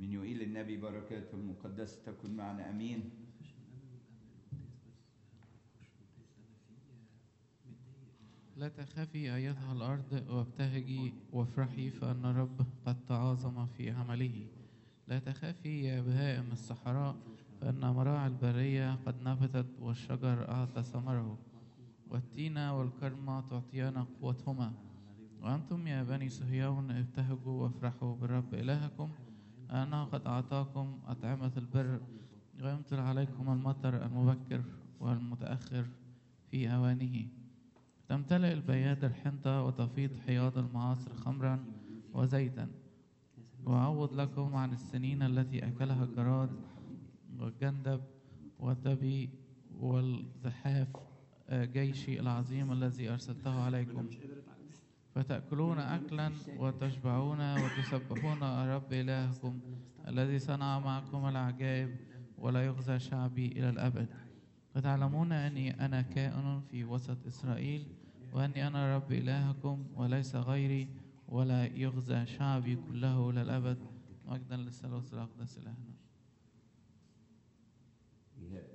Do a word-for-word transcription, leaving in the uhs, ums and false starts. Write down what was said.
من يقيل النبي بركاته المقدسة تكون معنا أمين. لا تخافي أيتها الأرض وابتهجي وافرحي فأن الرب قد تعاظم في عمله. لا تخافي يا بهائم الصحراء فإن مراعي البرية قد نبتت والشجر أعطى ثمره والتين والكرمة تعطيان قوتهما. وأنتم يا بني صهيون ابتهجوا وافرحوا بالرب إلهكم أنه قد أعطاكم أطعمة البر ويمطر عليكم المطر المبكر والمتأخر في أوانه. تمتلئ البيادر حنطة وتفيض حياض المعاصر خمرا وزيتا. وأعوض لكم عن السنين التي أكلها الجراد والجندب والدبي والزحاف جيشي العظيم الذي أرسلته عليكم. فتأكلون أكلا وتشبعون وتسبحون الرب إلهكم الذي صنع معكم العجائب ولا يخزى شعبي إلى الأبد. فتعلمون أني أنا كائن في وسط إسرائيل وأني أنا رب إلهكم وليس غيري ولا يخزى شعبي كله إلى الأبد. مجدا للثالوث الأقدس إلهنا.